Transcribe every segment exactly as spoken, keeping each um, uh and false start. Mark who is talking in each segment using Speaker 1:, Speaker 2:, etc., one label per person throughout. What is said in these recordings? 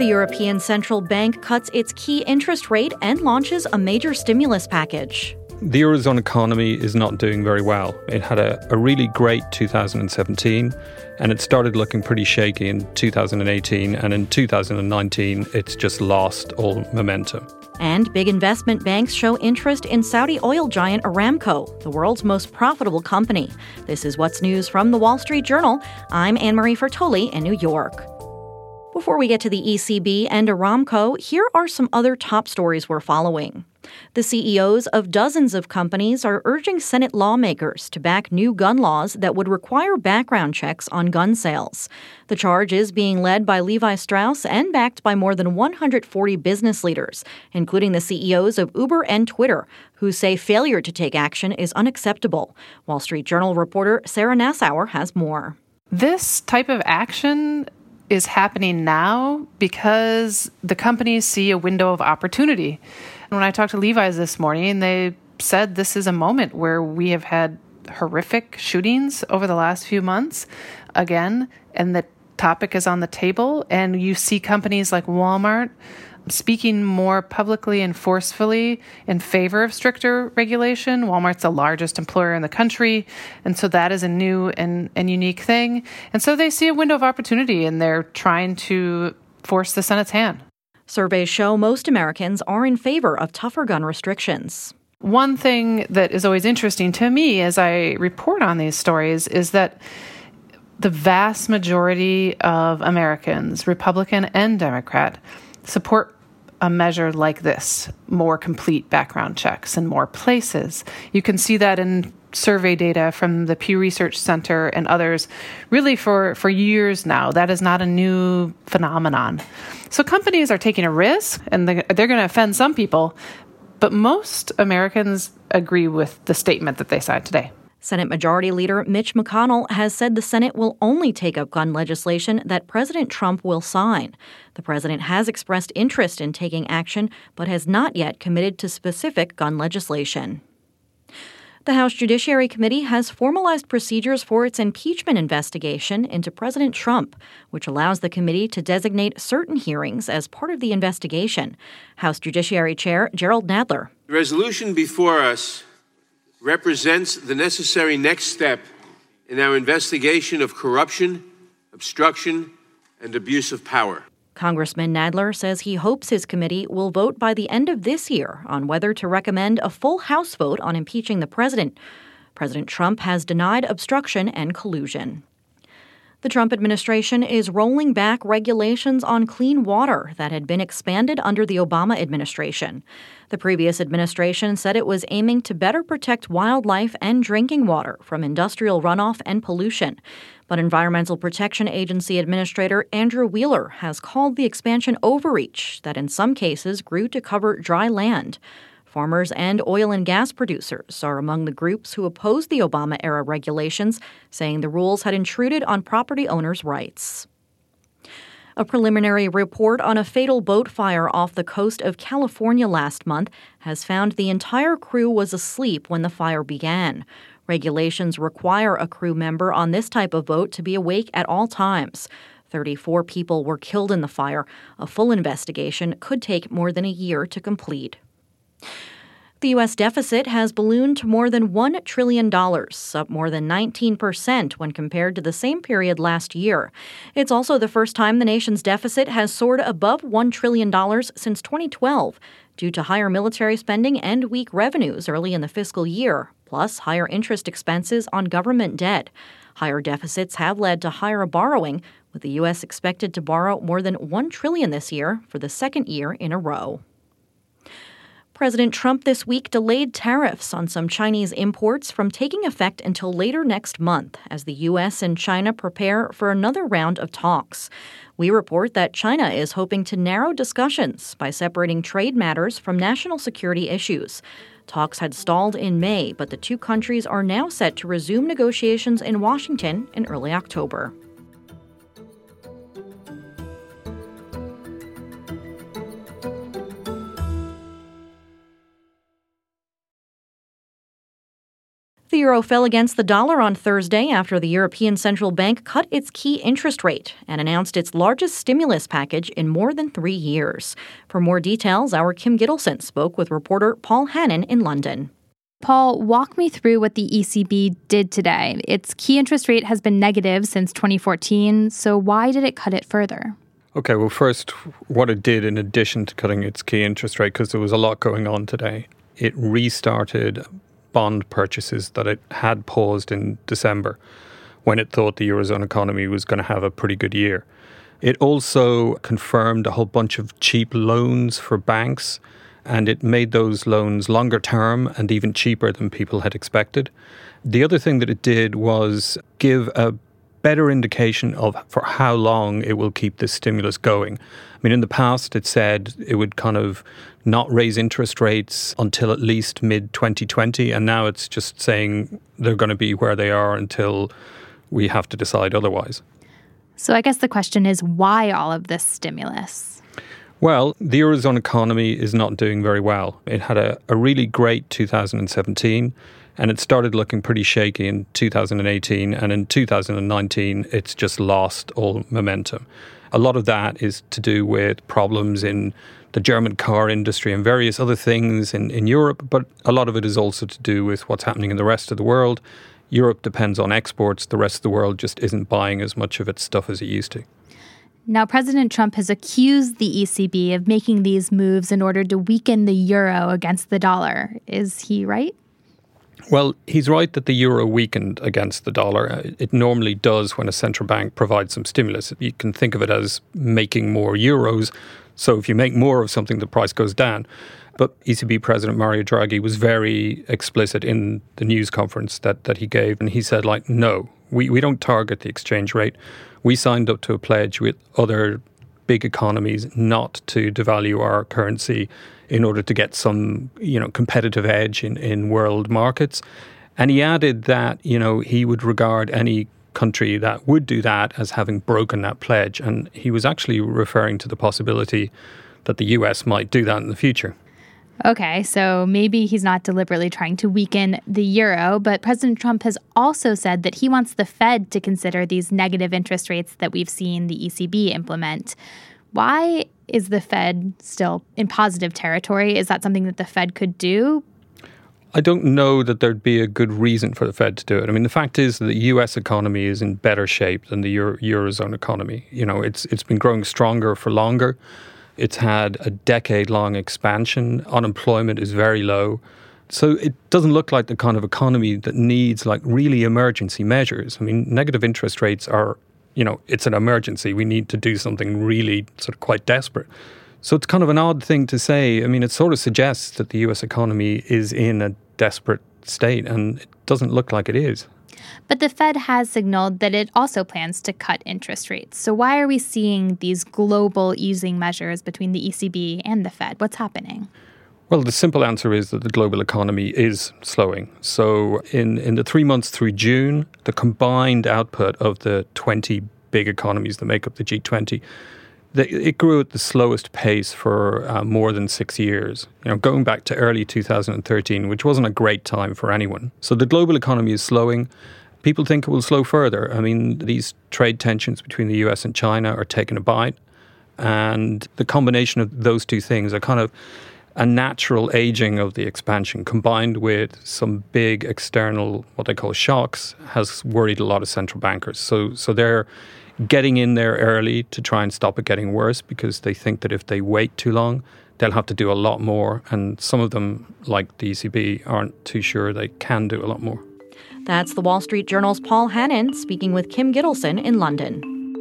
Speaker 1: The European Central Bank cuts its key interest rate and launches a major stimulus package.
Speaker 2: The Eurozone economy is not doing very well. It had a, a really great two thousand seventeen, and it started looking pretty shaky in two thousand eighteen, and in two thousand nineteen, it's just lost all momentum.
Speaker 1: And big investment banks show interest in Saudi oil giant Aramco, the world's most profitable company. This is What's News from The Wall Street Journal. I'm Anne-Marie Fertoli in New York. Before we get to the E C B and Aramco, here are some other top stories we're following. The C E Os of dozens of companies are urging Senate lawmakers to back new gun laws that would require background checks on gun sales. The charge is being led by Levi Strauss and backed by more than one hundred forty business leaders, including the C E Os of Uber and Twitter, who say failure to take action is unacceptable. Wall Street Journal reporter Sarah Nassauer has more.
Speaker 3: This type of action is happening now because the companies see a window of opportunity. And when I talked to Levi's this morning, they said this is a moment where we have had horrific shootings over the last few months again, and the topic is on the table. And you see companies like Walmart speaking more publicly and forcefully in favor of stricter regulation. Walmart's the largest employer in the country, and so that is a new and, and unique thing. And so they see a window of opportunity, and they're trying to force the Senate's hand.
Speaker 1: Surveys show most Americans are in favor of tougher gun restrictions.
Speaker 3: One thing that is always interesting to me as I report on these stories is that the vast majority of Americans, Republican and Democrat, support a measure like this, more complete background checks in more places. You can see that in survey data from the Pew Research Center and others, really for, for years now. That is not a new phenomenon. So companies are taking a risk, and they're going to offend some people, but most Americans agree with the statement that they signed today.
Speaker 1: Senate Majority Leader Mitch McConnell has said the Senate will only take up gun legislation that President Trump will sign. The president has expressed interest in taking action, but has not yet committed to specific gun legislation. The House Judiciary Committee has formalized procedures for its impeachment investigation into President Trump, which allows the committee to designate certain hearings as part of the investigation. House Judiciary Chair Gerald Nadler.
Speaker 4: The resolution before us represents the necessary next step in our investigation of corruption, obstruction, and abuse of power.
Speaker 1: Congressman Nadler says he hopes his committee will vote by the end of this year on whether to recommend a full House vote on impeaching the president. President Trump has denied obstruction and collusion. The Trump administration is rolling back regulations on clean water that had been expanded under the Obama administration. The previous administration said it was aiming to better protect wildlife and drinking water from industrial runoff and pollution. But Environmental Protection Agency Administrator Andrew Wheeler has called the expansion overreach that in some cases grew to cover dry land. Farmers and oil and gas producers are among the groups who opposed the Obama-era regulations, saying the rules had intruded on property owners' rights. A preliminary report on a fatal boat fire off the coast of California last month has found the entire crew was asleep when the fire began. Regulations require a crew member on this type of boat to be awake at all times. thirty-four people were killed in the fire. A full investigation could take more than a year to complete. The U S deficit has ballooned to more than one trillion dollars, up more than nineteen percent when compared to the same period last year. It's also the first time the nation's deficit has soared above one trillion dollars since twenty twelve, due to higher military spending and weak revenues early in the fiscal year, plus higher interest expenses on government debt. Higher deficits have led to higher borrowing, with the U S expected to borrow more than one trillion dollars this year for the second year in a row. President Trump this week delayed tariffs on some Chinese imports from taking effect until later next month as the U S and China prepare for another round of talks. We report that China is hoping to narrow discussions by separating trade matters from national security issues. Talks had stalled in May, but the two countries are now set to resume negotiations in Washington in early October. The euro fell against the dollar on Thursday after the European Central Bank cut its key interest rate and announced its largest stimulus package in more than three years. For more details, our Kim Gittleson spoke with reporter Paul Hannon in London.
Speaker 5: Paul, walk me through what the E C B did today. Its key interest rate has been negative since twenty fourteen, so why did it cut it further?
Speaker 2: Okay, well, first, what it did in addition to cutting its key interest rate, because there was a lot going on today, it restarted bond purchases that it had paused in December when it thought the Eurozone economy was going to have a pretty good year. It also confirmed a whole bunch of cheap loans for banks, and it made those loans longer term and even cheaper than people had expected. The other thing that it did was give a better indication of for how long it will keep this stimulus going. I mean, in the past, it said it would kind of not raise interest rates until at least mid twenty twenty, and now it's just saying they're going to be where they are until we have to decide otherwise.
Speaker 5: So I guess the question is, why all of this stimulus?
Speaker 2: Well, the Eurozone economy is not doing very well. It had a, a really great two thousand seventeen, and it started looking pretty shaky in two thousand eighteen, and in two thousand nineteen, it's just lost all momentum. A lot of that is to do with problems in the German car industry and various other things in, in Europe, but a lot of it is also to do with what's happening in the rest of the world. Europe depends on exports. The rest of the world just isn't buying as much of its stuff as it used to.
Speaker 5: Now, President Trump has accused the E C B of making these moves in order to weaken the euro against the dollar. Is he right?
Speaker 2: Well, he's right that the euro weakened against the dollar. It normally does when a central bank provides some stimulus. You can think of it as making more euros. So if you make more of something, the price goes down. But E C B President Mario Draghi was very explicit in the news conference that, that he gave. And he said, like, no, we, we don't target the exchange rate. We signed up to a pledge with other big economies not to devalue our currency in order to get some, you know, competitive edge in, in world markets. And he added that, you know, he would regard any country that would do that as having broken that pledge. And he was actually referring to the possibility that the U S might do that in the future.
Speaker 5: Okay, so maybe he's not deliberately trying to weaken the euro, but President Trump has also said that he wants the Fed to consider these negative interest rates that we've seen the E C B implement. Why is the Fed still in positive territory? Is that something that the Fed could do?
Speaker 2: I don't know that there'd be a good reason for the Fed to do it. I mean, the fact is that the U S economy is in better shape than the Euro- Eurozone economy. You know, it's it's been growing stronger for longer. It's had a decade-long expansion. Unemployment is very low. So it doesn't look like the kind of economy that needs like really emergency measures. I mean, negative interest rates are, you know, it's an emergency. We need to do something really sort of quite desperate. So it's kind of an odd thing to say. I mean, it sort of suggests that the U S economy is in a desperate state, and it doesn't look like it is.
Speaker 5: But the Fed has signaled that it also plans to cut interest rates. So why are we seeing these global easing measures between the E C B and the Fed? What's happening?
Speaker 2: Well, the simple answer is that the global economy is slowing. So in, in the three months through June, the combined output of the twenty big economies that make up the G twenty, the, it grew at the slowest pace for uh, more than six years, you know, going back to early two thousand thirteen, which wasn't a great time for anyone. So the global economy is slowing. People think it will slow further. I mean, these trade tensions between the U S and China are taking a bite. And the combination of those two things are kind of a natural aging of the expansion combined with some big external, what they call shocks, has worried a lot of central bankers. So, so they're getting in there early to try and stop it getting worse because they think that if they wait too long, they'll have to do a lot more. And some of them, like the E C B, aren't too sure they can do a lot more.
Speaker 1: That's the Wall Street Journal's Paul Hannon speaking with Kim Gittleson in London.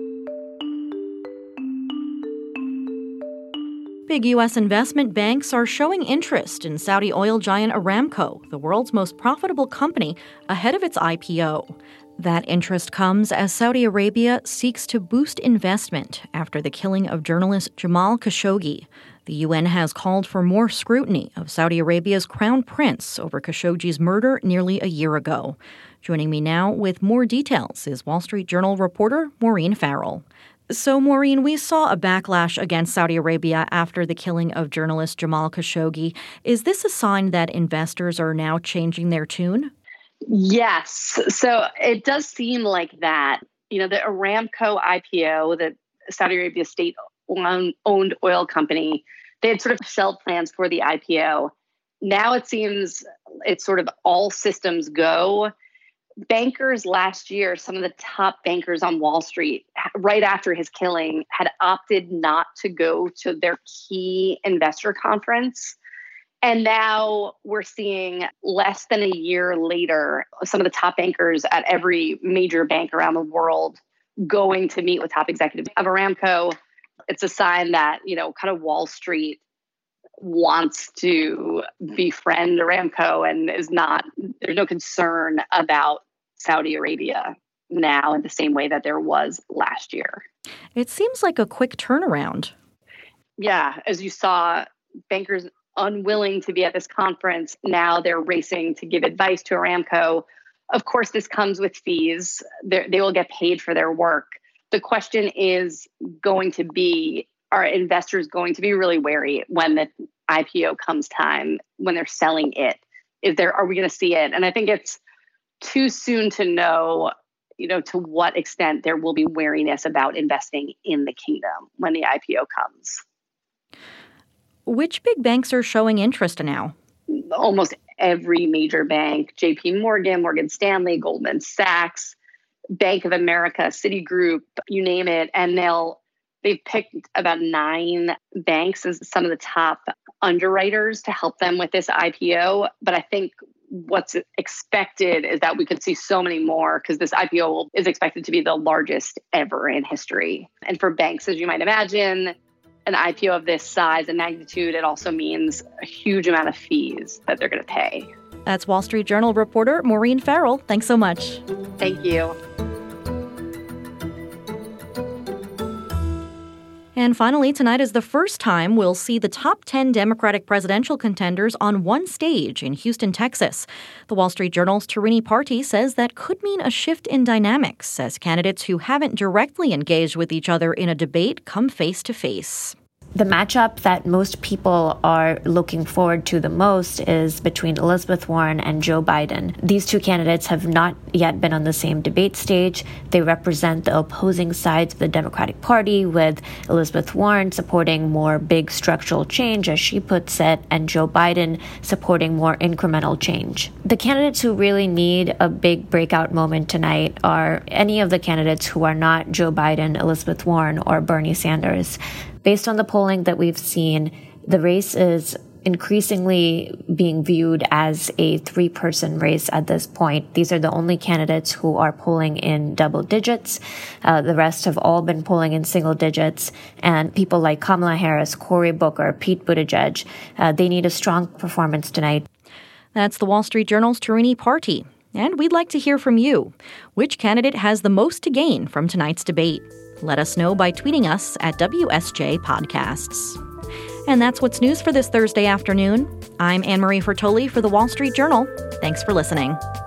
Speaker 1: Big U S investment banks are showing interest in Saudi oil giant Aramco, the world's most profitable company, ahead of its I P O. That interest comes as Saudi Arabia seeks to boost investment after the killing of journalist Jamal Khashoggi. The U N has called for more scrutiny of Saudi Arabia's crown prince over Khashoggi's murder nearly a year ago. Joining me now with more details is Wall Street Journal reporter Maureen Farrell. So, Maureen, we saw a backlash against Saudi Arabia after the killing of journalist Jamal Khashoggi. Is this a sign that investors are now changing their tune?
Speaker 6: Yes. So it does seem like that. You know, the Aramco I P O, the Saudi Arabia state-owned oil company, they had sort of shelled plans for the I P O. Now it seems it's sort of all systems go. Bankers last year, some of the top bankers on Wall Street, right after his killing, had opted not to go to their key investor conference. And now we're seeing less than a year later, some of the top bankers at every major bank around the world going to meet with top executives of Aramco. It's a sign that, you know, kind of Wall Street wants to befriend Aramco and is not, there's no concern about Saudi Arabia now in the same way that there was last year.
Speaker 1: It seems like a quick turnaround.
Speaker 6: Yeah, as you saw, bankers unwilling to be at this conference, now they're racing to give advice to Aramco. Of course, this comes with fees. They're, they will get paid for their work. The question is going to be, are investors going to be really wary when the I P O comes time, when they're selling it? Is there, are we going to see it? And I think it's too soon to know, you know, to what extent there will be wariness about investing in the kingdom when the I P O comes.
Speaker 1: Which big banks are showing interest now?
Speaker 6: Almost every major bank, J P Morgan, Morgan Stanley, Goldman Sachs, Bank of America, Citigroup, you name it. And they'll, they've picked about nine banks as some of the top underwriters to help them with this I P O. But I think what's expected is that we could see so many more because this I P O is expected to be the largest ever in history. And for banks, as you might imagine, an I P O of this size and magnitude, it also means a huge amount of fees that they're going to pay.
Speaker 1: That's Wall Street Journal reporter Maureen Farrell. Thanks so much.
Speaker 6: Thank you.
Speaker 1: And finally, tonight is the first time we'll see the top ten Democratic presidential contenders on one stage in Houston, Texas. The Wall Street Journal's Tarini Parti says that could mean a shift in dynamics as candidates who haven't directly engaged with each other in a debate come face to face.
Speaker 7: The matchup that most people are looking forward to the most is between Elizabeth Warren and Joe Biden. These two candidates have not yet been on the same debate stage. They represent the opposing sides of the Democratic Party, with Elizabeth Warren supporting more big structural change, as she puts it, and Joe Biden supporting more incremental change. The candidates who really need a big breakout moment tonight are any of the candidates who are not Joe Biden, Elizabeth Warren, or Bernie Sanders. Based on the polling that we've seen, the race is increasingly being viewed as a three-person race at this point. These are the only candidates who are polling in double digits. Uh, the rest have all been polling in single digits. And people like Kamala Harris, Cory Booker, Pete Buttigieg, uh, they need a strong performance tonight.
Speaker 1: That's the Wall Street Journal's Tarini Parti. And we'd like to hear from you. Which candidate has the most to gain from tonight's debate? Let us know by tweeting us at W S J Podcasts. And that's what's news for this Thursday afternoon. I'm Anne-Marie Fertoli for The Wall Street Journal. Thanks for listening.